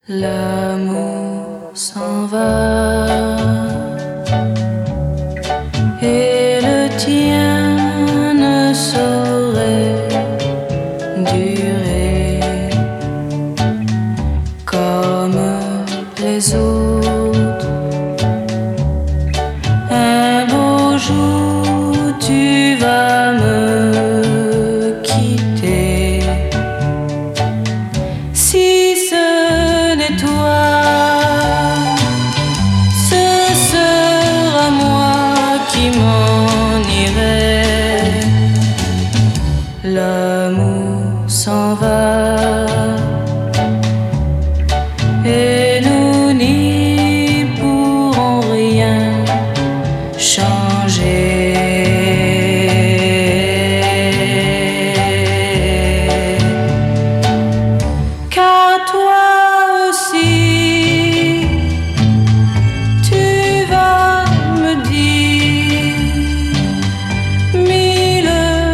L'amour s'en va et le tien ne saurait durer comme les autres. Un beau jour tu vas me quitter. Si ce n'est toi, ce sera moi qui m'en irai. L'amour s'en va et nous n'y pourrons rien changer. Car toi aussi, tu vas me dire mille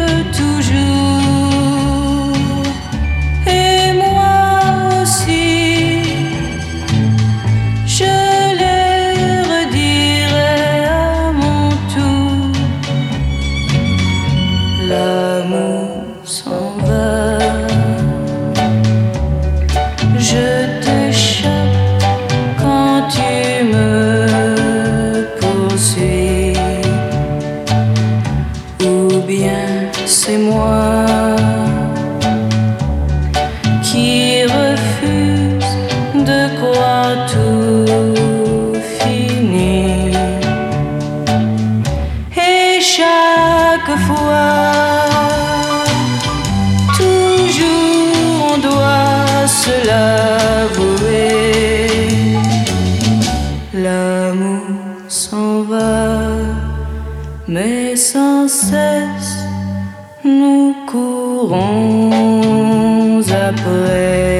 toujours, et moi aussi, je les redirai à mon tour. L'amour s'en va. Je te chope quand tu me poursuis, ou bien c'est moi qui refuse de croire tout fini. Et chaque fois, toujours on doit se l'avouer. L'amour s'en va, mais sans cesse nous courons après.